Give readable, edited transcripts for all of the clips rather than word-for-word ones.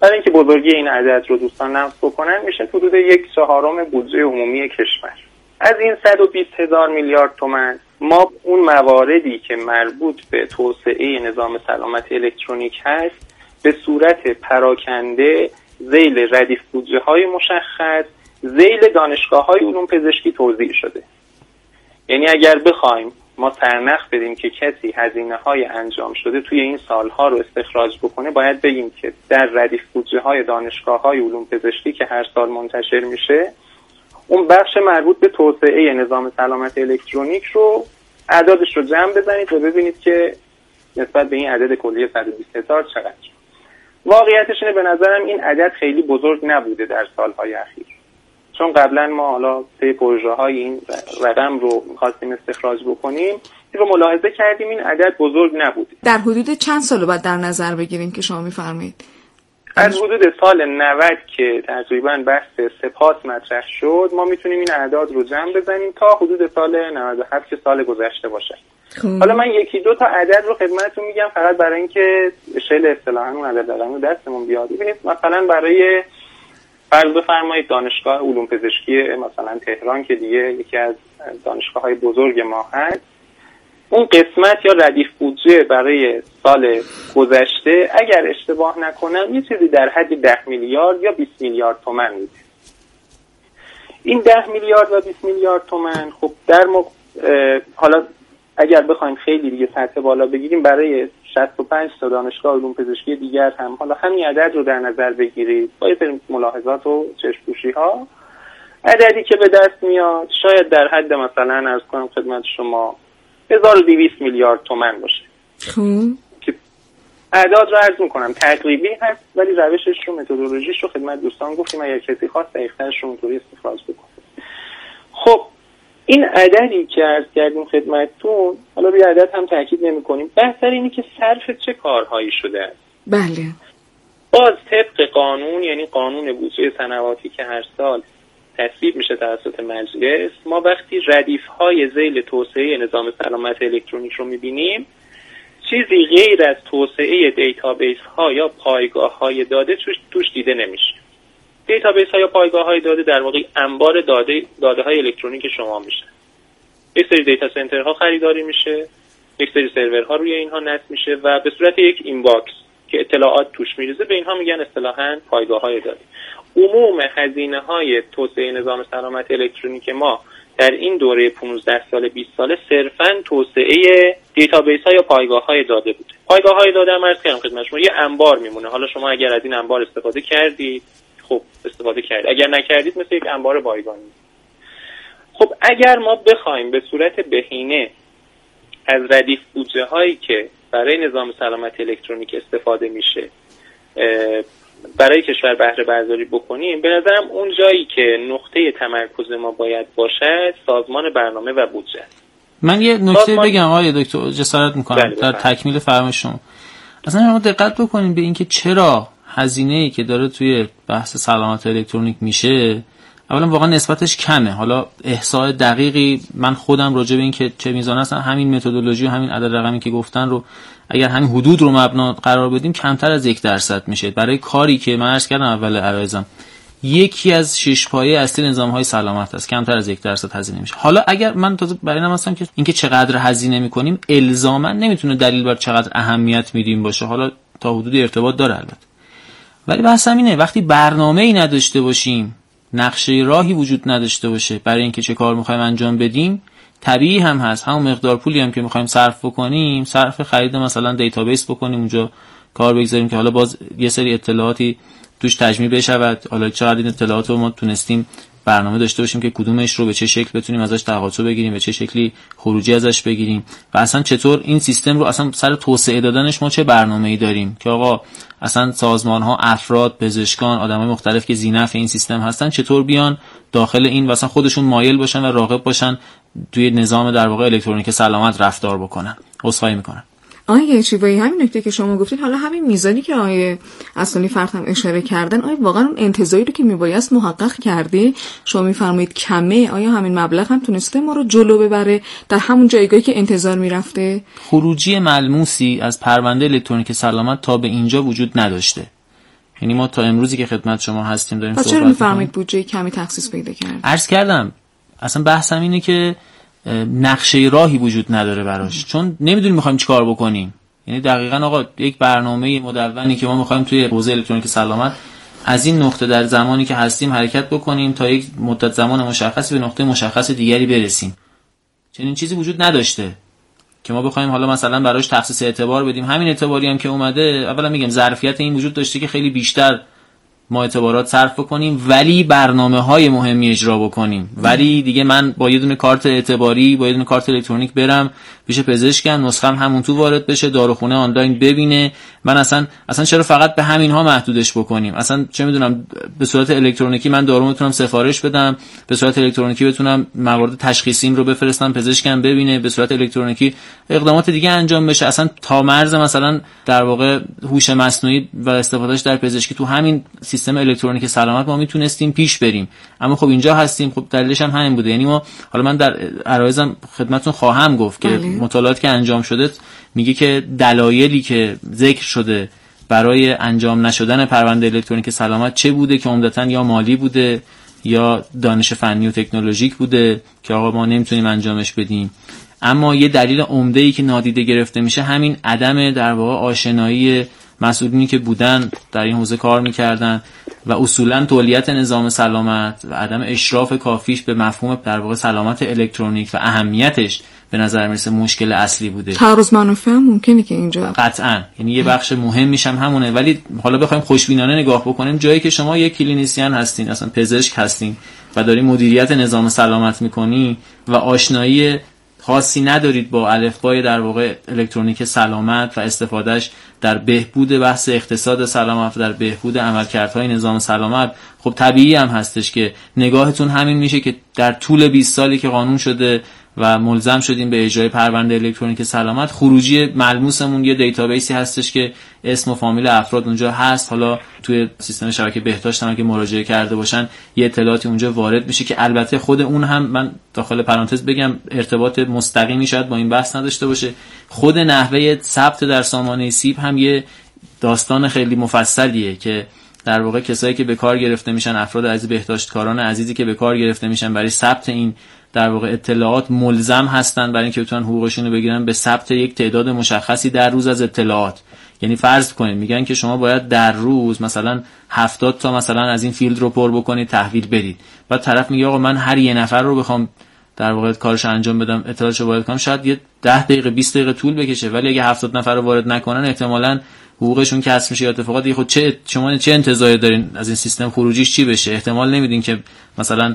برای اینکه بزرگی این عدد رو دوستان نقص بکنن میشه حدود 1/4 بودجه عمومی کشور. از این 120,000 میلیارد تومان ما اون مواردی که مربوط به توسعه نظام سلامت الکترونیک هست به صورت پراکنده ذیل ردیف بودجه های مشخص ذیل دانشگاه های علوم پزشکی توزیع شده. یعنی اگر بخوایم ما سرنخ بدیم که کسی هزینه های انجام شده توی این سالها رو استخراج بکنه، باید بگیم که در ردیف بودجه های دانشگاه های علوم پزشکی که هر سال منتشر میشه، اون بخش مربوط به توسعه نظام سلامت الکترونیک رو اعدادش رو جمع بزنید و ببینید که نسبت به این عدد کلی 120,000 چقدر. واقعیتش اینه به نظرم این عدد خیلی بزرگ نبوده در سالهای اخیر، چون قبلا ما حالا طی پروژه‌های این رقم رو می‌خواستیم استخراج بکنیم، این رو ملاحظه کردیم این عدد بزرگ نبوده. در حدود چند سال بعد در نظر بگیریم که شما می‌فرمایید؟ از حدود سال 90 که تقریبا بحث سپاس مطرح شد ما میتونیم این اعداد رو جمع بزنیم تا حدود سال 97 که سال گذشته باشه. حالا من یکی دو تا عدد رو خدمتتون میگم فقط برای اینکه شیل اصطلاحاً اون عدد رقمی دستمون بیاد. ببینید مثلا برای فرض بفرمایید دانشگاه علوم پزشکی مثلا تهران که دیگه یکی از دانشگاه‌های بزرگ ما هست، اون قسمت یا ردیف بودجه برای سال گذشته اگر اشتباه نکنم یه چیزی در حد 10 میلیارد یا 20 میلیارد تومان بوده. این 10 میلیارد و 20 میلیارد تومان خب در حالا اگر بخوایم خیلی دیگه سطح بالا بگیریم برای 65 تا دانشگاه علوم پزشکی دیگر هم حالا همین عدد رو در نظر بگیرید با یه سری ملاحظات و چشم‌پوشی‌ها، عددی که به دست میاد شاید در حد مثلا عرض کنم خدمت شما 1200 میلیارد تومان باشه. که اعداد رو عرض میکنم تقریبی هست ولی روشش رو متدولوژیش رو خدمت دوستان گفتیم اگر کسی خواست دقیق‌ترش رو اونطوری استخراج بکنه. خب این عددی که عرض کردیم خدمتتون، حالا روی عدد هم تاکید نمی‌کنیم، بحث اینه که صرف چه کارهایی شده است. بله. باز طبق قانون، یعنی قانون بودجه سنواتی که هر سال تصویب میشه توسط مجلس، ما وقتی ردیف‌های ذیل توسعه نظام سلامت الکترونیک رو می‌بینیم چیزی غیر از توسعه دیتابیس‌ها یا پایگاه‌های داده توش دیده نمیشه. دیتابیس‌ها یا پایگاه‌های داده در واقع انبار داده‌های الکترونیک شما میشه. یک سری دیتا سنترها خریداری میشه، یک سری سرورها روی اینها نصب میشه و به صورت یک اینباکس که اطلاعات توش میریزه به اینها میگن اصطلاحاً پایگاه‌های داده. عموم هزینه‌های توسعه نظام سلامت الکترونیک ما در این دوره 15 سال 20 ساله صرفاً توسعه دیتابیس‌ها یا پایگاه‌های داده بوده. پایگاه‌های داده هم عرض کردم خدمت شما یه انبار میمونه. حالا شما اگر از این انبار استفاده کردید خب استفاده کردید، اگر نکردید مثل یک انبار بایگانی. خب اگر ما بخوایم به صورت بهینه از ردیف بودجه هایی که برای نظام سلامت الکترونیک استفاده میشه برای کشور بهره برداری بکنیم، به نظرم اون جایی که نقطه تمرکز ما باید باشد سازمان برنامه و بودجه. من یه نکته بگم آقای دکتر، جسارت میکنم در تکمیل فرمایش شما. اصلا شما دقت بکنید به اینکه چرا هزینه‌ای که داره توی بحث سلامت الکترونیک میشه اولا واقعا نسبتش کمه. حالا احصاء دقیقی من خودم راجع به این که چه میزان هستن همین متدولوژی و همین عدد رقمی که گفتن رو اگر همین حدود رو مبنا قرار بدیم کمتر از 1% میشه برای کاری که من عرض کردم اول عرایزم یکی از 6 پایه اصلی نظام‌های سلامت است، کمتر از 1% هزینه میشه. حالا اگر من تازه برای اینم هستم که اینکه چقدر هزینه میکنیم الزاما نمیتونه دلیل بر چقدر اهمیت میدیم باشه، حالا تا حدودی ارتباط داره البته، ولی بحث اینه وقتی برنامه‌ای نداشته باشیم، نقشه راهی وجود نداشته باشه برای اینکه چه کار می‌خوایم انجام بدیم، طبیعی هم هست همون مقدار پولی هم که می‌خوایم صرف بکنیم صرف خرید مثلا دیتابیس بکنیم اونجا کار بگذاریم که حالا باز یه سری اطلاعاتی توش تجمیع بشود، حالا چقدر این اطلاعات رو ما تونستیم برنامه داشته باشیم که کدومش رو به چه شکل بتونیم ازش تقاطع بگیریم، به چه شکلی خروجی ازش بگیریم و اصلا چطور این سیستم رو اصلا سر توسعه دادنش ما چه برنامه‌ای داریم که آقا اصلا سازمان‌ها، افراد، پزشکان، آدمای مختلف که ذی‌نفع این سیستم هستن چطور بیان داخل این و اصلا خودشون مایل باشن و راغب باشن توی نظام در واقع الکترونیک سلامت رفتار بکنن. عذرخواهی می‌کنم. آقای چیبایی همین نکته که شما گفتید، حالا همین میزانی که آقای اصلی فرد هم اشاره کردن، آیا واقعا اون انتزاعی رو که میبایست محقق کرده؟ شما میفرمایید کمه، آیا همین مبلغ هم تونسته ما رو جلو ببره در همون جایگاهی که انتظار میرفته؟ خروجی ملموسی از پرونده الکترونیک سلامت تا به اینجا وجود نداشته. یعنی ما تا امروزی که خدمت شما هستیم داریم صحبت چرا می‌فرمایید بودجه کمی تخصیص پیدا کرد؟ عرض کردم اصلا بحثم اینه که نقشه راهی وجود نداره براش، چون نمیدونیم می‌خوایم چیکار بکنیم. یعنی دقیقاً آقا یک برنامه مدونی که ما می‌خوایم توی حوزه الکترونیک سلامت از این نقطه در زمانی که هستیم حرکت بکنیم تا یک مدت زمان مشخصی به نقطه مشخص دیگری برسیم. چنین چیزی وجود نداشته که ما بخوایم حالا مثلا براش تخصیص اعتبار بدیم. همین اعتباری هم که اومده، اولا میگم ظرفیت این وجود داشته که خیلی بیشتر ما اعتبارات صرف بکنیم ولی برنامه‌های مهمی اجرا بکنیم. ولی دیگه من با یه دونه کارت اعتباری، با یه دونه کارت الکترونیک برم پیش پزشکم، نسخه‌ام همون تو وارد بشه، داروخونه آنلاین ببینه. من اصلا چرا فقط به همین ها محدودش بکنیم؟ اصلا چه میدونم به صورت الکترونیکی من دارو میتونم سفارش بدم، به صورت الکترونیکی بتونم موارد تشخیصیم رو بفرستم پزشکم ببینه، به صورت الکترونیکی اقدامات دیگه انجام بشه. اصلا تا مرز مثلا در واقع هوش مصنوعی و استفادهش در پزشکی تو همین سیستم الکترونیک سلامت ما میتونستیم پیش بریم. اما خب اینجا هستیم. خب دلیلش هم همین بوده. یعنی ما حالا من در عرایزم خدمتتون خواهم گفت که مطالعاتی که انجام شده میگه که دلایلی که ذکر شده برای انجام نشدن پرونده الکترونیک سلامت چه بوده که عمدتاً یا مالی بوده یا دانش فنی و تکنولوژیک بوده که آقا ما نمیتونیم انجامش بدیم. اما یه دلیل عمده‌ای که نادیده گرفته میشه همین عدم در واقع آشنایی مسئولینی که بودن در این حوزه کار میکردن و اصولاً تولیت نظام سلامت و عدم اشراف کافیش به مفهوم در واقع سلامت الکترونیک و اهمیتش به نظر میرسه مشکل اصلی بوده. تعارض منافع ممکنه که اینجا قطعاً، یعنی یه بخش مهم میشم همونه. ولی حالا بخوایم خوشبینانه نگاه بکنیم، جایی که شما یک کلینیسیان هستین، اصلا پزشک هستین و داری مدیریت نظام سلامت میکنی و آشنایی خاصی ندارید با الفبای در واقع الکترونیک سلامت و استفادهش در بهبود بحث اقتصاد سلامت و در بهبود عملکردهای نظام سلامت، خب طبیعی هم هستش که نگاهتون همین میشه که در طول 20 سالی که قانون شده و ملزم شدیم به اجرای پرونده الکترونیک سلامت، خروجی ملموسمون یه دیتابیسی هستش که اسم و فامیل افراد اونجا هست. حالا توی سیستم شبکه بهداشت هم که مراجعه کرده باشن یه اطلاعاتی اونجا وارد میشه که البته خود اون هم من داخل پرانتز بگم ارتباط مستقیمی شاید با این بحث نداشته باشه. خود نحوه ثبت در سامانه سیب هم یه داستان خیلی مفصلیه که در واقع کسایی که به کار گرفته میشن، افراد عزیز بهداشتکاران عزیزی که به کار گرفته میشن برای ثبت این در واقع اطلاعات ملزم هستن برای اینکه بتونن حقوقشون رو بگیرن به ثبت یک تعداد مشخصی در روز از اطلاعات. یعنی فرض کنید میگن که شما باید در روز مثلا 70 تا مثلا از این فیلد رو پر بکنید تحویل بدید. بعد طرف میگه آقا من هر یه نفر رو بخوام در واقع کارش انجام بدم، اطلاعاتشو وارد کنم، شاید یه 10 دقیقه 20 دقیقه طول بکشه. ولی اگه 70 نفر رو وارد نکنن احتمالاً حقوقشون کسر میشه یا اتفاقات دیگه. خود شما چه انتظاری دارین از این سیستم خروجیش چی بشه؟ احتمال نمیدین که مثلا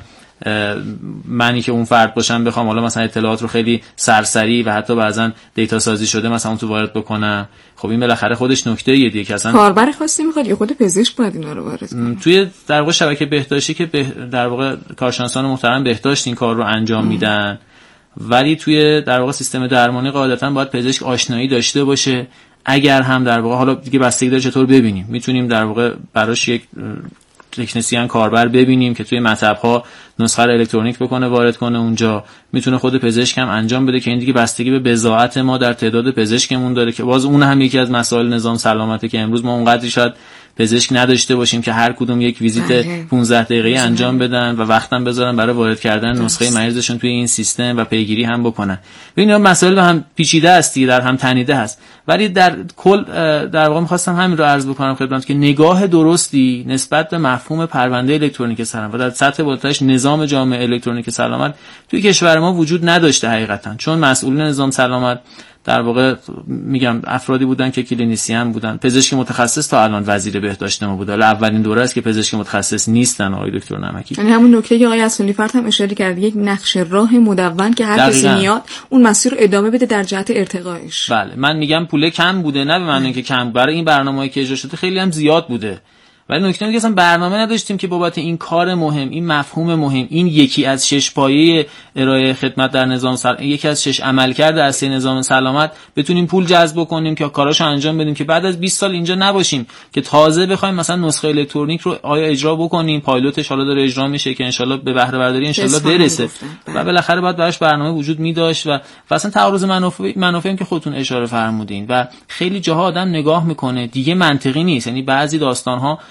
منی که اون فرد باشم بخوام حالا مثلا اطلاعات رو خیلی سرسری و حتی بعضن دیتا سازی شده مثلا اون تو وارد بکنم. خب این بالاخره خودش نکته یه دیگه که اصلا کاربر خاصی میخواد یا خود پزشک باید اینا رو وارد کنه. توی در واقع شبکه بهداشتی که در واقع کارشناسان محترم بهداشت این کار رو انجام میدن، ولی توی در واقع سیستم درمانی قاعدتاً باید پزشک آشنایی داشته باشه. اگر هم در واقع حالا دیگه بستگی داره چطور ببینیم، میتونیم در واقع براش یک تکنسین کاربر ببینیم که توی مطب‌ها نسخه الکترونیک بکنه وارد کنه اونجا. میتونه خود پزشک هم انجام بده که این دیگه بستگی به بضاعت ما در تعداد پزشکمون داره که باز اون هم یکی از مسائل نظام سلامته که امروز ما اونقدری شاید پزشک نداشته باشیم که هر کدوم یک ویزیت 15 دقیقه‌ای انجام بدن و وقتم بذارن برای وارد کردن نسخه مریضشون توی این سیستم و پیگیری هم بکنن. ببینید مسائل هم پیچیده است دیگه، در هم تنیده هست. ولی در کل در واقع می‌خواستم همین رو عرض بکنم خدمت که نگاه درستی نسبت به مفهوم پرونده الکترونیک سلامت و در سطح بالاترش نظام جامع الکترونیک سلامت توی کشور ما وجود نداشته حقیقتا، چون مسئولین نظام سلامت در واقع میگم افرادی بودن که کلینیسیان بودن. پزشک متخصص تا الان وزیر بهداشت ما بود. اولین دوره است که پزشک متخصص نیستن آقای دکتر نمکی. یعنی همون نکته که آقای اصلی فرد هم اشاره کرد، یک نقشه راه مدون که هر کسی میاد اون مسیر رو ادامه بده در جهت ارتقایش. بله، من میگم پول کم بوده، نه به معنی اینکه کم، برای این برنامه‌ای که اجرا شده خیلی هم زیاد بوده. ولی نکته اینه که اصلا برنامه نداشتیم که بابت این کار مهم، این مفهوم مهم، این یکی از 6 پایه ارائه خدمت در نظام سلامت، یکی از 6 عملکرد اصلی نظام سلامت، بتونیم پول جذب کنیم که کاراشو انجام بدیم که بعد از 20 سال اینجا نباشیم که تازه بخوایم مثلا نسخه الکترونیک رو آیا اجرا بکنیم. پایلوتش حالا داره اجرا میشه که انشالله به بهره برداری انشالله برسه و بالاخره باید براش برنامه وجود می داشت و اصلا تعارض منافعی که خودتون اشاره فرمودین و خیلی جاها آدم نگاه میکنه دیگه منطقی نیست. یعنی بعضی داستان ها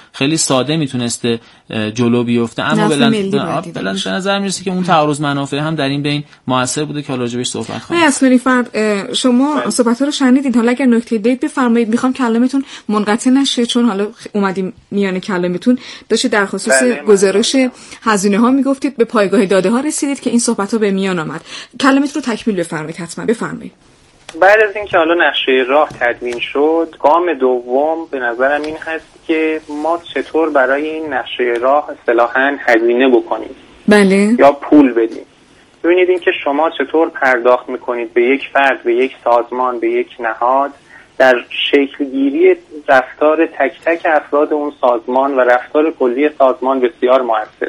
خیلی ساده میتونسته جلو بیفته، اما به نظر میرسه که اون تعارض منافع هم در این بین موثر بوده که حالا راجعش صحبت کنیم. اصلی فرد شما صحبت‌ها رو شنیدید، حالا اگر نکته دید بفرمایید. میخوام کلمتون منقطع نشه چون حالا اومدیم میانه کلمتون داشتید در خصوص گزارش هزینه‌ها میگفتید، به پایگاه داده‌ها رسیدید که این صحبت‌ها به میان آمد. کلمتون رو تکمیل بفرمایید حتما. بفرمایید. بعد از اینکه حالا نقشه راه تدوین شد، گام دوم به نظرم این هست که ما چطور برای این نقشه راه اصطلاحاً هزینه بکنیم. بله. یا پول بدیم. ببینید این که شما چطور پرداخت میکنید به یک فرد، به یک سازمان، به یک نهاد در شکلگیری رفتار تک تک افراد اون سازمان و رفتار کلی سازمان بسیار موثر.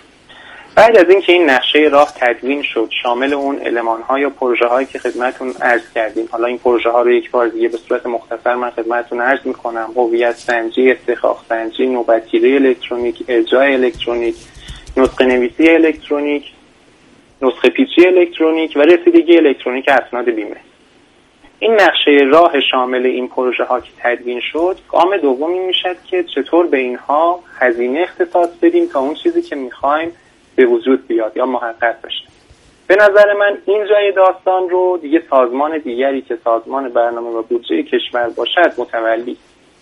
بعد از اینکه این نقشه راه تدوین شد، شامل اون المان‌ها یا پروژه‌هایی که خدمتتون عرض کردیم، حالا این پروژه‌ها رو یک بار دیگه به صورت مختصر من خدمتتون عرض می‌کنم: هویت سنجی، استحقاق سنجی، نوبتگیری الکترونیک، ارجاع الکترونیک، نسخه نویسی الکترونیک، نسخه پیچی الکترونیک و رسیدگی الکترونیک اسناد بیمه. این نقشه راه شامل این پروژه‌ها که تدوین شد، گام دومی میشد که چطور به اینها هزینه اختصاص بدیم تا اون چیزی که می‌خوایم به وجود بیاد یا محقق بشه. به نظر من این جای داستان رو دیگه سازمان دیگری که سازمان برنامه و بودجه کشور باشد متولی.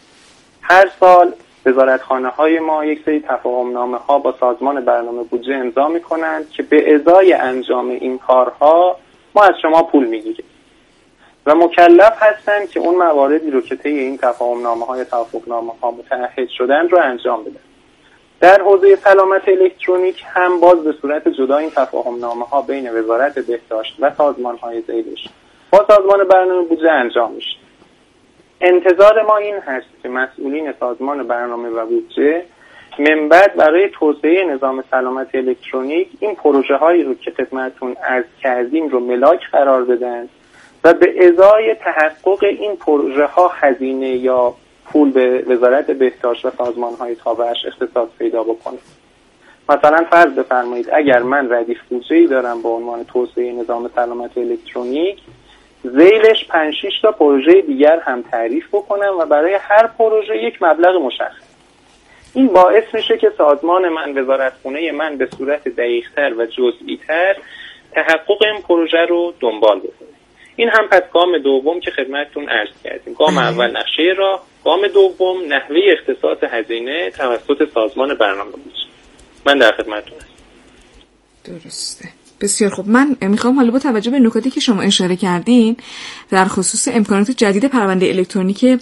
هر سال وزارتخانه‌های ما یک سری تفاهم‌نامه‌ها با سازمان برنامه بودجه امضا می‌کنند که به ازای انجام این کارها ما از شما پول می‌گیریم و مکلف هستند که اون مواردی رو که طی این تفاهم‌نامه‌ها یا توافقنامه‌ها متعهد شدند رو انجام بدن. در حوزه سلامت الکترونیک هم باز به صورت جدا این تفاهم‌نامه‌ها بین وزارت بهداشت و سازمان‌های ذیلش با سازمان برنامه بودجه انجام میشه. انتظار ما این هست که مسئولین سازمان برنامه و بودجه من بعد برای توسعه نظام سلامت الکترونیک این پروژه‌هایی رو که خدمتتون عرض کردیم رو ملاک قرار بدن و به ازای تحقق این پروژه‌ها هزینه یا پول به وزارت بهداشت و سازمان‌های تابعش اختصاص پیدا بکنه. مثلا فرض بفرمایید اگر من ردیف بودجه‌ای دارم با عنوان توسعه نظام سلامت الکترونیک، ذیلش 5-6 تا پروژه دیگر هم تعریف بکنم و برای هر پروژه یک مبلغ مشخص. این باعث میشه که سازمان من، وزارتخونه من به صورت دقیق‌تر و جزئی‌تر تحقق این پروژه رو دنبال بکنه. این هم پس گام دوم که خدمتتون عرض کردیم. گام اول نقشه راه، گام دوم نحوه اختصاص هزینه توسط سازمان برنامه بودجه. من در خدمتتون هستم. درسته. بسیار خوب. من میخوام حالا با توجه به نکاتی که شما اشاره کردین در خصوص امکانات جدید پرونده الکترونیک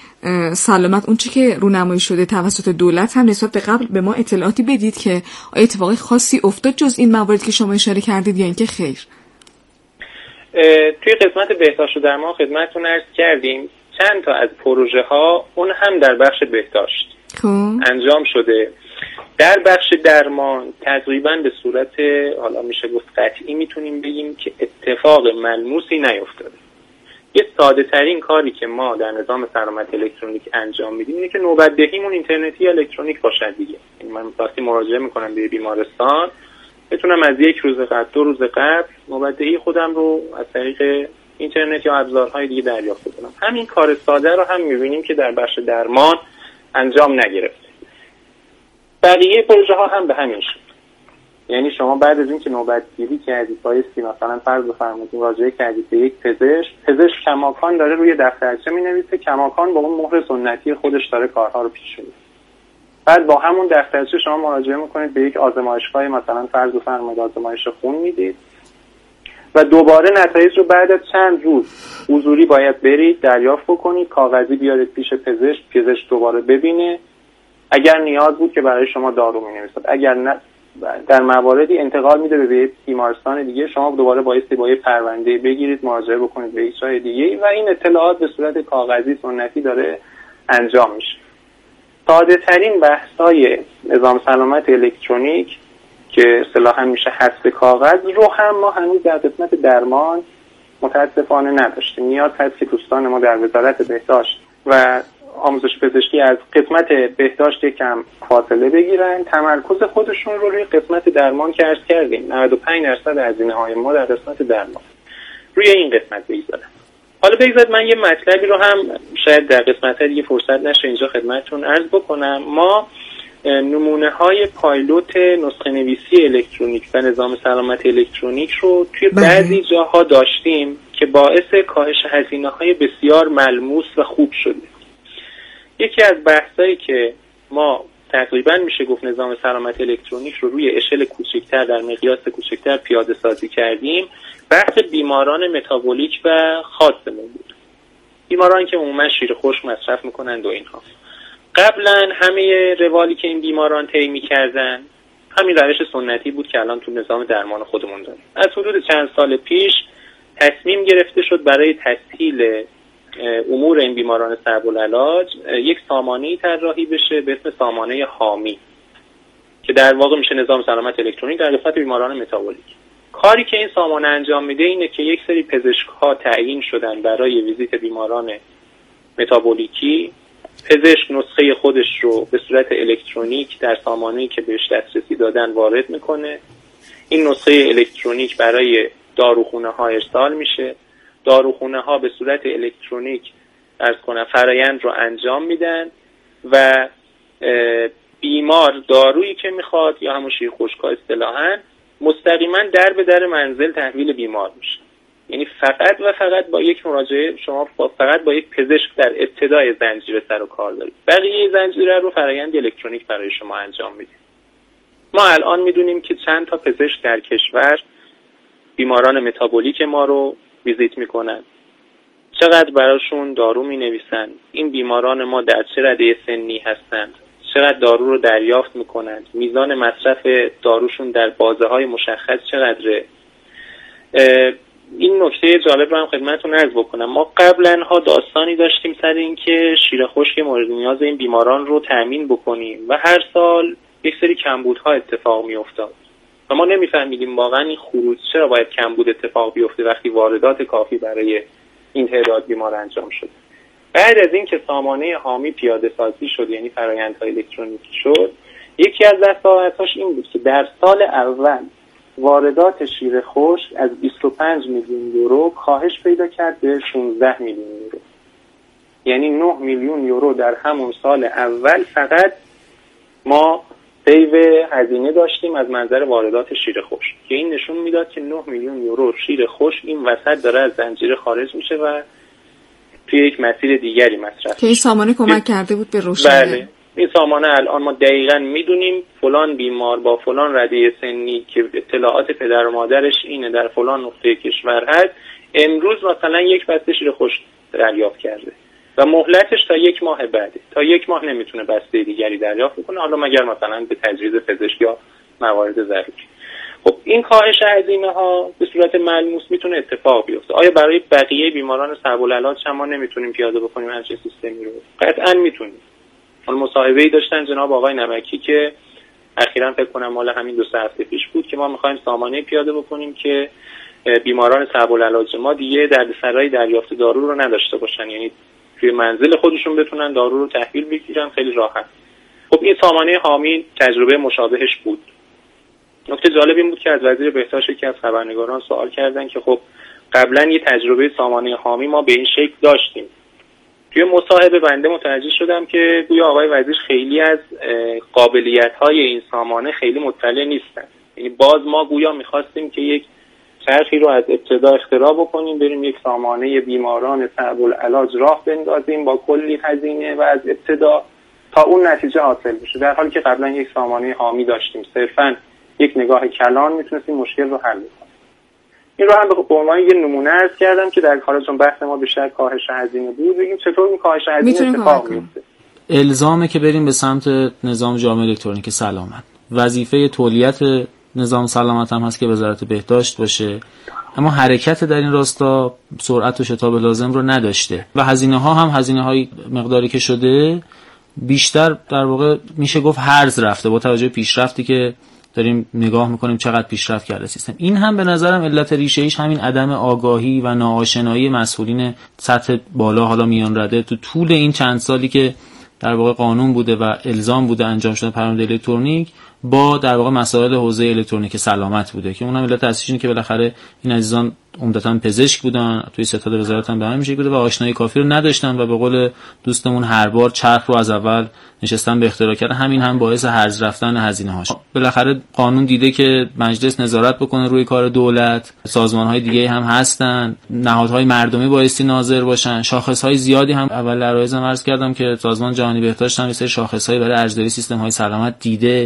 سلامت، اون چی که رونمایی شده توسط دولت هم نسبت به قبل به ما اطلاعاتی بدید که آیا اتفاقی خاصی افتاد جز این مواردی که شما اشاره کردید یا اینکه خیر؟ توی قسمت بهداشت و درمان خدمتتون عرض کردیم چند تا از پروژه ها اون هم در بخش بهداشت انجام شده. در بخش درمان تقریبا به صورت حالا میشه گفت قطعی میتونیم بگیم که اتفاق ملموسی نیفتاده. یه ساده ترین کاری که ما در نظام سلامت الکترونیک انجام میدیم اینه که نوبت دهیمون اینترنتی الکترونیک باشه دیگه. من وقتی مراجعه میکنم به بیمارستان بتونم از 1 روز قبل 2 روز قبل نوبت دهی خودم رو از طریق اینترنت یا ابزارهای دیگه دریافت کنم. همین کار ساده رو هم میبینیم که در بخش درمان انجام نگرفته. بقیه پروژه ها هم به همین شد. یعنی شما بعد از اینکه نوبت گیری کردید بایستی مثلا فرض بفرمایید مراجعه کردید به یک پزشک کماکان داره روی دفترچه مینویسه، کماکان با اون مهر سنتی خودش داره کارها رو پیش میبره. بعد با همون دفترچه شما مراجعه میکنید به یک آزمایشگاه، مثلا فرض بفرمایید آزمایش خون میدید و دوباره نتایج رو بعد از چند روز حضوری باید برید دریافت بکنید، کاغذی بیارید پیش پزشک دوباره ببینه، اگر نیاز بود که برای شما دارو مینویسه، اگر نه در مواردی انتقال میده به یک بیمارستان دیگه، شما دوباره بایستی با یه پرونده بگیرید مراجعه بکنید به یک جای دیگه و این اطلاعات به صورت کاغذی سنتی داره انجام میشه. ساده ترین بحث‌های نظام سلامت الکترونیک که اصطلاحاً میشه حذف کاغذ رو هم ما هنوز در قسمت درمان متاسفانه نداشتیم. نیاز هست که دوستان ما در وزارت بهداشت و آموزش پزشکی از قسمت بهداشت یکم فاصله بگیرن، تمرکز خودشون رو روی قسمت درمان که عرض کردیم 95% هزینه‌های ما در قسمت درمان روی این قسمت بگذارن. حالا بگذارید من یه مطلبی رو هم شاید در قسمت دیگه فرصت نشه اینجا خدمتتون عرض بکنم. ما نمونه های پایلوت نسخه نویسی الکترونیک و نظام سلامت الکترونیک رو توی بعضی جاها داشتیم که باعث کاهش هزینه‌های بسیار ملموس و خوب شده. یکی از بحثایی که ما تقریبا میشه گفت نظام سلامت الکترونیک رو روی اشل کوچکتر در مقیاس کوچکتر پیاده سازی کردیم، بحث بیماران متابولیک و خاصمون بود. بیمارانی که عموما شیر خشک مصرف میکنند و اینها. قبلا همه روالی که این بیماران طی می‌کردن همین روش سنتی بود که الان تو نظام درمان خودمون داریم. از حدود چند سال پیش تصمیم گرفته شد برای تسهیل امور این بیماران صعب العلاج یک سامانه‌ای طراحی بشه به اسم سامانه حامی که در واقع میشه نظام سلامت الکترونیک در قسمت بیماران متابولیک. کاری که این سامانه انجام میده اینه که یک سری پزشک‌ها تعیین شدن برای ویزیت بیماران متابولیکی. پزشک نسخه خودش رو به صورت الکترونیک در سامانه‌ای که بهش دسترسی دادن وارد میکنه. این نسخه الکترونیک برای داروخونه‌ها ارسال میشه. داروخونه‌ها به صورت الکترونیک فرآیند رو انجام میدن و بیمار دارویی که میخواد یا همون شیر خشک‌ها اصطلاحاً مستقیما در به در منزل تحویل بیمار میشه. یعنی فقط و فقط با یک مراجعه شما فقط با یک پزشک در ابتدای زنجیره سر و کار دارید. بقیه زنجیره رو فرآیند الکترونیک برای شما انجام میدیم. ما الان میدونیم که چند تا پزشک در کشور بیماران متابولیک ما رو ویزیت میکنن، چقدر براشون دارو مینویسن، این بیماران ما در چه رده سنی هستند، چقدر دارو رو دریافت میکنن، میزان مصرف داروشون در بازه‌های مشخص چقدره. این نکته جالب رو هم خدمتتون عرض بکنم. ما قبلا ها داستانی داشتیم سر این که شیر خشک مورد نیاز این بیماران رو تامین بکنیم و هر سال یک سری کمبودها اتفاق میافتاد و ما نمیفهمیدیم واقعا این خروج چرا باید کمبود اتفاق بیفته وقتی واردات کافی برای این تعداد بیمار انجام شد. بعد از این که سامانه حامی پیاده سازی شد، یعنی فرآیندهای الکترونیکی شد، یکی از دستاوردهاش این بود که در سال اول واردات شیر خشک از 25 میلیون یورو کاهش پیدا کرد به 16 میلیون یورو. یعنی 9 میلیون یورو در همون سال اول فقط ما سیو هزینه داشتیم از منظر واردات شیر خشک که این نشون میداد که 9 میلیون یورو شیر خشک این وسط داره از زنجیره خارج میشه و توی یک مسیر دیگری مصرف که این سامانه کمک کرده بود به روشنی. بله. این سامانه الان ما دقیقاً میدونیم فلان بیمار با فلان رده سنی که اطلاعات پدر و مادرش اینه در فلان نقطه کشور هست امروز مثلا یک بسته شیر خشک دریافت کرده و مهلتش تا 1 ماه بعده. تا 1 ماه نمیتونه بسته دیگری دریافت کنه، حالا مگر مثلا به تجویز پزشک یا موارد ضروری. خب این کاهش هزینه ها به صورت ملموس میتونه اتفاق بیفته. آیا برای بقیه بیماران صعب العلاج ما نمیتونیم پیاده بکنیم همچین سیستمی رو؟ قطعاً میتونیم. اون مصاحبه‌ای داشتن جناب آقای نمکی که اخیراً فکر کنم مال همین 2 هفته پیش بود که ما می‌خوایم سامانه پیاده بکنیم که بیماران صعب العلاج ما دیگه دردسرای دریافت دارو رو نداشته باشن، یعنی توی منزل خودشون بتونن دارو رو تحویل بگیرن خیلی راحت. خب این سامانه حامی تجربه مشابهش بود. نکته جالب این بود که از وزیر بهداشت یکی از خبرنگاران سوال کردن که خب قبلا یه تجربه سامانه حامی ما به این شکل داشتیم. توی مصاحبه بنده متوجه شدم که گویا آقای وزیر خیلی از قابلیت‌های این سامانه خیلی مطلع نیستن. یعنی باز ما گویا می‌خواستیم که یک چرخی رو از ابتدا اختراع بکنیم، بریم یک سامانه بیماران صعب العلاج راه بندازیم با کلی هزینه و از ابتدا تا اون نتیجه حاصل بشه، در حالی که قبلا یک سامانه حامی داشتیم، صرفاً یک نگاه کلان میتونستیم مشکل رو حل کنیم. این رو هم به عنوان یه نمونه عرض کردم که در حالا چون بحث ما بیشتر کاهش هزینه بود بگیم چطور این کاهش هزینه اتفاق میفته. الزامه که بریم به سمت نظام جامع الکترونیک سلامت. وظیفه تولیت نظام سلامت هم هست که وزارت بهداشت باشه، اما حرکت در این راستا سرعت و شتاب لازم رو نداشته و هزینه‌ها هم هزینه‌های مقداری که شده بیشتر در واقع میشه گفت هرز رفته با توجه به پیشرفتی که داریم نگاه میکنیم چقدر پیشرفت کرده سیستم. این هم به نظرم علت ریشه ایش همین عدم آگاهی و ناآشنایی مسئولین سطح بالا حالا میان رده تو طول این چند سالی که در واقع قانون بوده و الزام بوده انجام شدن پرونده الکترونیک با در واقع مسائل حوزه الکترونیک سلامت بوده که اونم علت اصلیش اینه که بالاخره این عزیزان عمدتاً پزشک بودن، توی ستاد وزارت هم به همین شکل بوده و آشنایی کافی رو نداشتن و به قول دوستمون هر بار چرخ رو از اول نشستن به اختراع کردن. همین هم باعث هرز رفتن هزینه‌هاش. بالاخره قانون دیده که مجلس نظارت بکنه روی کار دولت، سازمان‌های دیگه هم هستن، نهادهای مردمی بایستی ناظر باشن، شاخص‌های زیادی هم اول عرایزم عرض کردم که سازمان جهانی بهداشت هم یه سری شاخص‌های برای ارزیابی سیستم‌های سلامت دیده،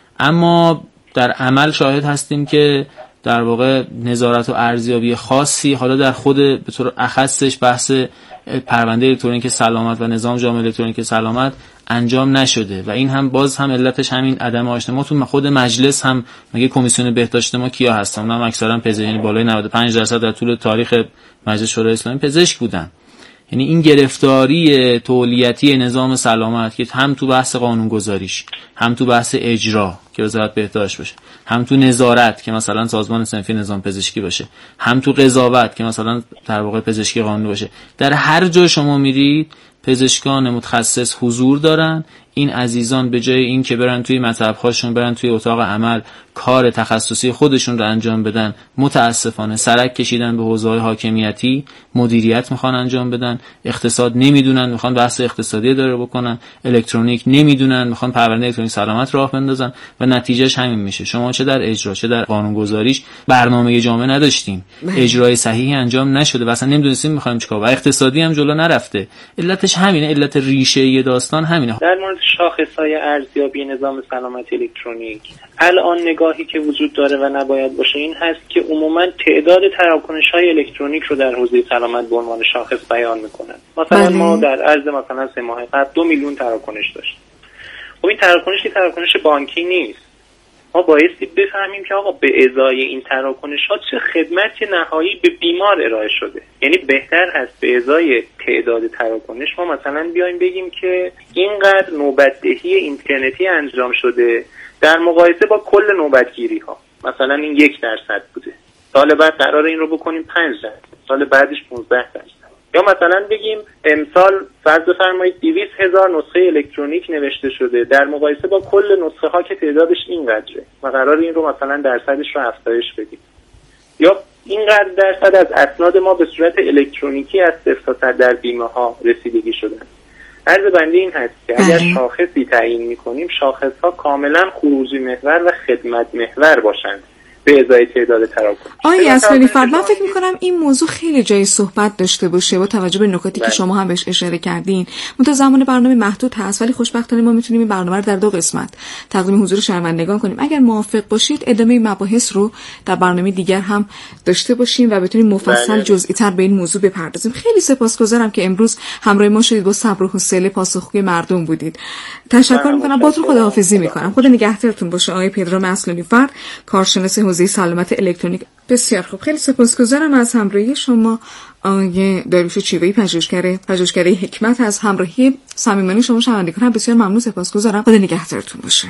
اما در عمل شاهد هستیم که در واقع نظارت و ارزیابی خاصی حالا در خود به طور اخصش بحث پرونده الکترونیک سلامت و نظام جامع الکترونیک سلامت انجام نشده و این هم باز هم علتش همین عدم آشنایی. ما تو خود مجلس هم مگه کمیسیون بهداشت ما کیا هستن؟ اونم اکثرا پزشک، یعنی بالای 95% در طول تاریخ مجلس شورای اسلامی پزشک بودن. یعنی این گرفتاری تولیتی نظام سلامت که هم تو بحث قانونگذاریش، هم تو بحث اجرا که وزارت بهداشت باشه، هم تو نظارت که مثلا سازمان صنفی نظام پزشکی باشه، هم تو قضاوت که مثلا در واقع پزشکی قانونی باشه، در هر جا شما میرید پزشکان متخصص حضور دارن. این عزیزان به جای این که برن توی مطب‌هاشون، برن توی اتاق عمل کار تخصصی خودشون رو انجام بدن، متاسفانه سرک کشیدن به حوزه‌های حاکمیتی، مدیریت میخوان انجام بدن، اقتصاد نمیدونن میخوان بحث اقتصادی داره بکنن، الکترونیک نمیدونن میخوان پرونده الکترونیک سلامت راه بندازن و نتیجهش همین میشه. شما چه در اجرا چه در قانونگذاریش برنامه جامع نداشتیم، اجرای صحیحی انجام نشده و اصلا نمیدونستیم میخوایم چیکار و اقتصادی هم جلو نرفته. علتش همینه، علت ریشه داستان همینه. در مورد شاخص‌های ارزیابی نظام سلامت الکترونیک الان نگاهی که وجود داره و نباید باشه این هست که عموما تعداد تراکنش‌های الکترونیک رو در حوزه سلامت به عنوان شاخص بیان میکنن. مثلا ما در عرض مثلا 3 ماه قبل 2 میلیون تراکنش داشتیم. خب این تراکنش که تراکنش بانکی نیست. ما بایستی بفهمیم که آقا به ازای این تراکنش‌ها چه خدمت نهایی به بیمار ارائه شده. یعنی بهتر هست به ازای تعداد تراکنش ما مثلا بیایم بگیم که اینقدر نوبت‌دهی اینترنتی انجام شده در مقایسه با کل نوبتگیری‌ها. مثلا این 1% بوده. سال بعد قرار این رو بکنیم 5%. سال بعدش 15%. یا مثلا بگیم امسال فرض بفرمایید 200,000 نسخه الکترونیک نوشته شده در مقایسه با کل نسخه ها که تعدادش اینقدره و قرار این رو مثلا درصدش رو افزایش بدیم. یا اینقدر درصد از اسناد ما به صورت الکترونیکی از 0% در بیمه ها رسیدگی شدن. عرض بنده این هست که اگر شاخصی تعیین می‌کنیم شاخص ها کاملا خروجی محور و خدمت محور باشند به ازای تعداد تراکنش. آقای اصلانی فرد، من فکر می‌کنم این موضوع خیلی جای صحبت داشته باشه با توجه به نکاتی که شما هم بهش اشاره کردین. منتها زمان برنامه محدود هست ولی خوشبختانه ما میتونیم این برنامه رو در 2 قسمت تقدیم حضور شنوندگان کنیم. اگر موافق باشید ادامه مباحث رو در برنامه دیگر هم داشته باشیم و بتونیم مفصل جزئی‌تر به این موضوع بپردازیم. خیلی سپاسگزارم که امروز همراه ما شدید، با صبر و حوصله پاسخگوی مردم بودید. تشکر می‌کنم. باهاتون خداحافظی می‌کنم. خدا نگهدارتون باشه آقای پدرام اصلانی فرد، کارشناس حوزه سلامت الکترونیک. بسیار خوب، خیلی سپاسگزارم از همراهی شما. آقای داریوش چیوه‌ای، پژوهشگری حکمت، از همراهی صمیمانه شما شنوندگان هم بسیار ممنون، سپاسگزارم. خدا نگهدارتون باشه.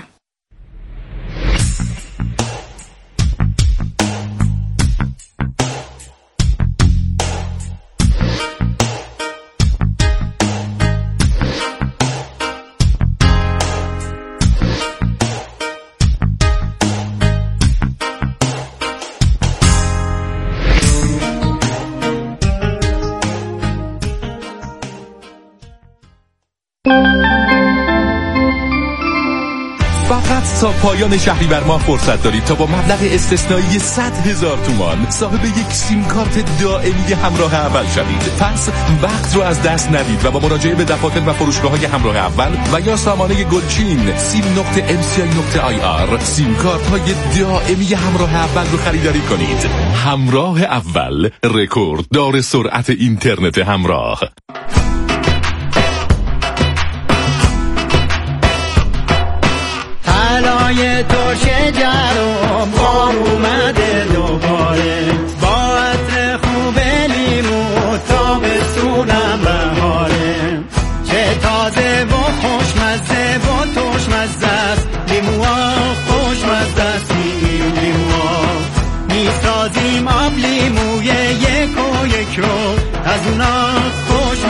فقط تا پایان شهریور ماه فرصت دارید تا با مبلغ استثنایی 100,000 تومان صاحب یک سیم کارت دائمی همراه اول شوید. پس وقت رو از دست ندید و با مراجعه به دفاتر و فروشگاه‌های همراه اول و یا سامانه گلچین sim.mci.ir سیم کارت‌های دائمی همراه اول رو خریداری کنید. همراه اول، رکورد دار سرعت اینترنت همراه. علای ترش جرم بار اومده دوباره، با عطر خوب لیمو تابستونم بهاره، چه تازه و خوشمزه و ترشمزه است لیموها، خوشمزه است لیموها، میسازیم آب لیموی 1 و 1 رو از اونا خوش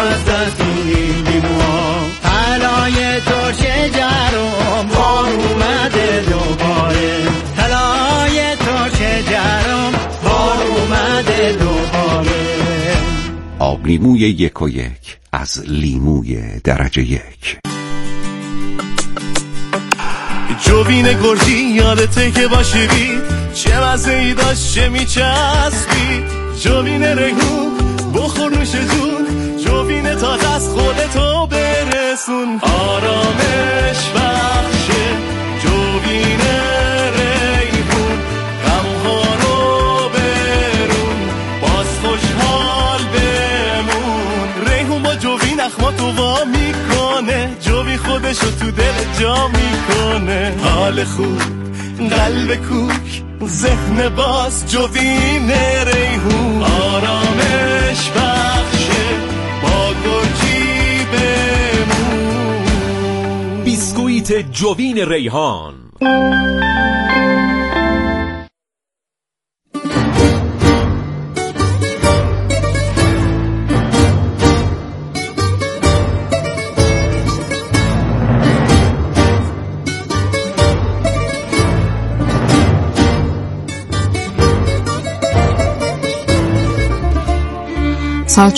لیموی 1 و 1 از لیموی درجه 1. جوین گرجی یادته که باشی بید چه مزه‌ای داشت چه میچسبید. جوین ریحون بخور نوش جون، جوین تازه از خودتو برسون. آرامش بخشه جوین ریحون، غمها رو برون باز خوشحال بمون. ریحون با جوین اخماتو وا میکنه، جوین خودشو تو دل جا میکنه. حال خوب قلب کوک ذهن باز جوین ریحون. آرامش بخشه با گرجی بمون. بیسکویت جوین ریحان. ساعت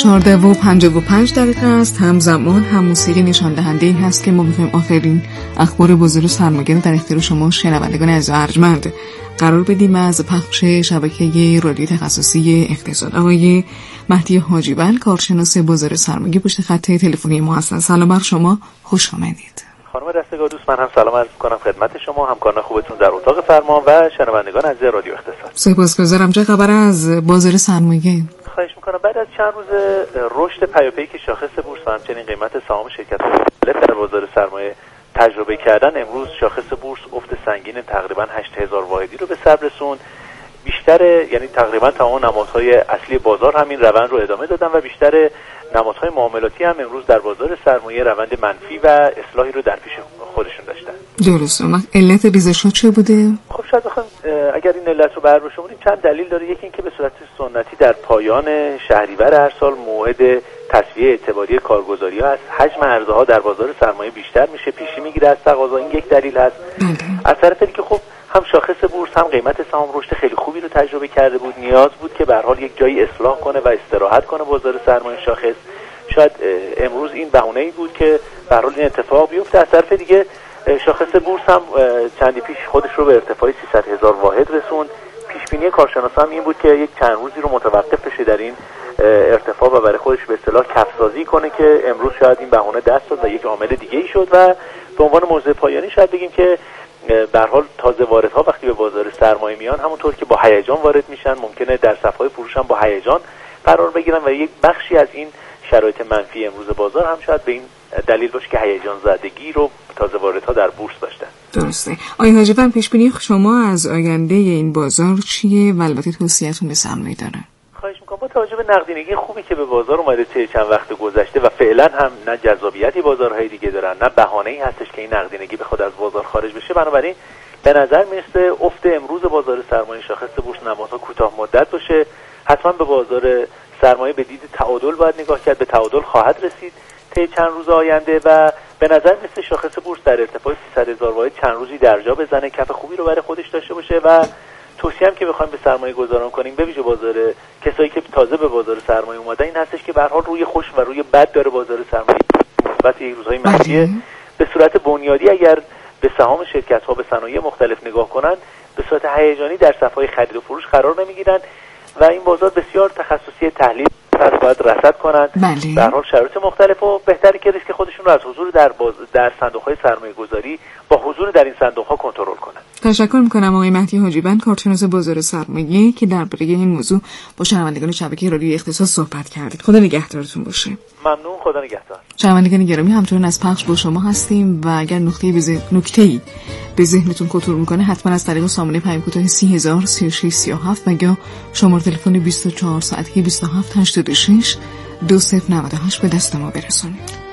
14:55 است. همزمان هم موسیقی نشان دهنده این هست که ما می‌خوایم آخرین اخبار بازار سرمایه‌گذاری در اختیار شما شنوندگان عزیز و ارجمند قرار بدیم از پخش شبکه رادیو تخصصی اقتصاد. آقای مهدی حاجیبند، کارشناس بازار سرمایه، پشت خط تلفنی ما هستند. سلام بر شما، خوش آمدید. خانم دستگاه دوست، من هم سلام عرض می‌کنم خدمت شما، همکاران خوبتون در اتاق فرمان و شنوندگان عزیز رادیو اقتصاد. سپاسگزارم. چه خبر از بازار سرمایه؟ خواهش میکنم. بعد از چند روز رشد پیاپی که شاخص بورس و همچنین قیمت سهام شرکت‌های مختلف در بازار سرمایه تجربه کردن، امروز شاخص بورس افت سنگین تقریبا 8000 واحدی رو به سر رسوند. بیشتر، یعنی تقریبا تمام نمادهای اصلی بازار همین روند رو ادامه دادن و بیشتر نمادهای معاملاتی هم امروز در بازار سرمایه روند منفی و اصلاحی رو در پیش خودشون داشتن. درسته. علت ریزش ها چه بوده؟ خب شاید بخوایم اگر این علت رو بررسی چند دلیل داره. یکی این که به صورت سنتی در پایان شهریور هر سال موعد تصفیه اعتباری کارگزاری‌ها است. حجم عرضه‌ها در بازار سرمایه بیشتر میشه، پیشی میگیره از تقاضا. این یک دلیل هست. از طرف دیگه خب هم شاخص بورس هم قیمت سهام رشد خیلی خوبی رو تجربه کرده بود. نیاز بود که به هر حال یک جایی اصلاح کنه و استراحت کنه بازار سرمایه شاخص. شاید امروز این بهونه‌ای بود که به هر حال این اتفاق بیفته. از طرف دیگه شاخص بورس هم چندی پیش خودش رو به ارتفاع 300,000 واحد رسوند. پیشبینی کارشناسان این بود که یک چند روزی رو متوقف بشه در این ارتفاع و برای خودش به اصطلاح کف‌سازی کنه که امروز شاید این بهونه دست داد و یک عامل دیگه‌ای شد و به عنوان موضوع پایانی شاید بگیم که به هر حال تازه واردها وقتی به بازار سرمایه میان همونطور که با هیجان وارد میشن ممکنه در صفحه‌های فروش هم با هیجان قرار بگیرن و یک بخشی از این شرایط منفی امروز بازار هم شاید به این دلیل باشه که هیجان زدگی رو تازه واردها در بورس داشتن. درسته. آقای حاجیبند، پیشبینی شما از آینده این بازار چیه و البته توصیه‌تون به سرمایه‌داران؟ خواهش می‌کنم. با توجه به نقدینگی خوبی که به بازار اومده طی چند وقت گذشته و فعلا هم نه جذابیتی بازارهای دیگه دارن نه بهانه‌ای هستش که این نقدینگی بخواد از بازار خارج بشه، بنابراین به نظر میرسه افت امروز بازار سرمایه شاخص بورس نمادها کوتاه مدت باشه. حتما به بازار سرمایه به دید تعادل باید نگاه کرد، به تعادل خواهد رسید طی چند روز آینده و به نظر میرسه شاخص بورس در ارتفاع 300,000 واحد چند روزی در جا بزنه، کف خوبی رو برای خودش داشته باشه و توصیه هم که بخوایم به سرمایه گذاران کنیم به ویژه بازار کسایی که تازه به بازار سرمایه اومدن این هستش که به هر حال روی خوش و روی بد داره بازار سرمایه مثبت یک روزهای منفیه. به صورت بنیادی اگر به سهام شرکت‌ها به صنایع مختلف نگاه کنن به صورت هیجانی در صفحه خرید و فروش قرار نمیگیرن و این بازار بسیار تخصصی تحلیل باید رصد کنند. به هر حال شرایط مختلف و بهتره که ریسک خودشون رو از حضور در صندوق‌های سرمایه‌گذاری با حضور در این صندوق‌ها کنترل کنند. تشکر می‌کنم آقای مهدی حاجیبند، کارشناس بازار سرمایه که درباره این موضوع با شنوندگان شبکه رادیو اقتصاد صحبت کردید. خدا نگهدارتون باشه. ممنون، خدا نگهدار. شنوندگان گرامی، همچنان از پخش با شما هستیم و اگر نکته‌ای به ذهنتون خطور میکنه حتما از طریق سامانه پیام کوتاه 30,000 3637 و یا شماره تلفن 24 ساعته 27 86 2098 به دست ما برسونید.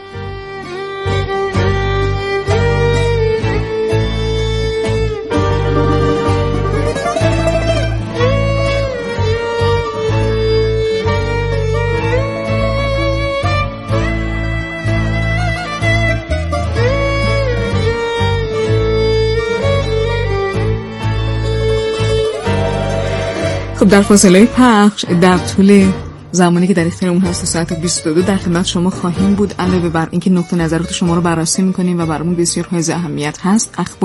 خب در فاصله پخش در طول زمانی که در اختیارمون هست ساعت 22 در خدمت شما خواهیم بود. علاوه بر اینکه نقطه نظرات شما رو بررسی می‌کنیم و برامون بسیار حائز اهمیت هست،